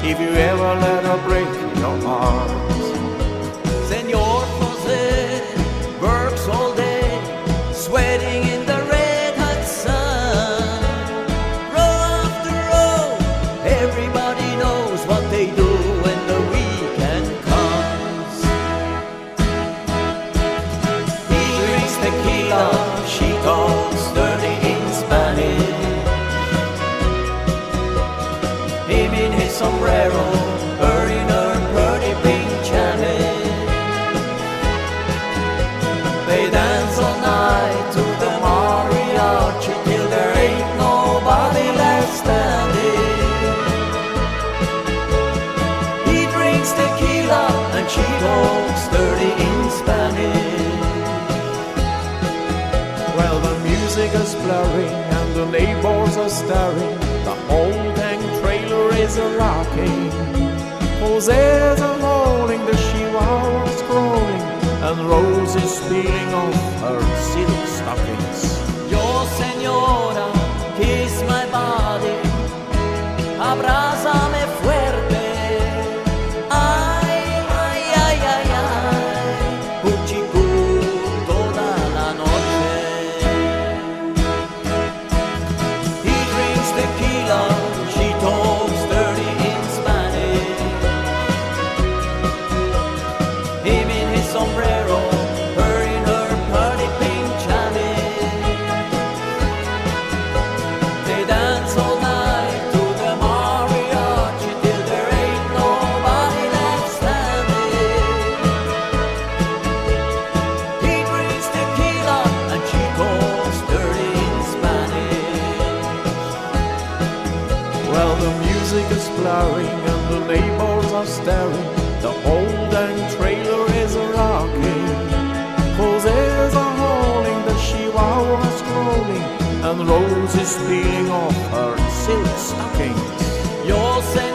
if you ever let her break your heart. Senor Jose works all day, sweating in the red hot sun. Row after row, everybody knows what they do when the weekend comes. He drinks tequila, she talks dirty in Spanish. Him in his sombrero, her in her pretty pink chalice. They dance all night to the mariachi till there ain't nobody left standing. He drinks tequila and she talks dirty in Spanish. Well, the music is blaring and the neighbors are staring. The whole dang trailer is a-rocking. Jose's a-rolling, the chihuahua's crawling, and Rose is peeling off her silk stockings. Yo, señora, kiss my body, abrázame fuerte. Ay, ay, ay, ay, ay, puchicú toda la noche. He drinks tequila, she talks dirty in Spanish. Him in his sombrero, her in her pretty pink chalice. They dance all night to the mariachi till there ain't nobody left standing. He drinks tequila and she talks dirty in Spanish. Well, the music is blaring and the neighbors are staring. The whole dang trailer is a-rocking. Jose's a-hauling, the chihuahua's crawling, and Rose is peeling off her silk stockings. Yo, señora,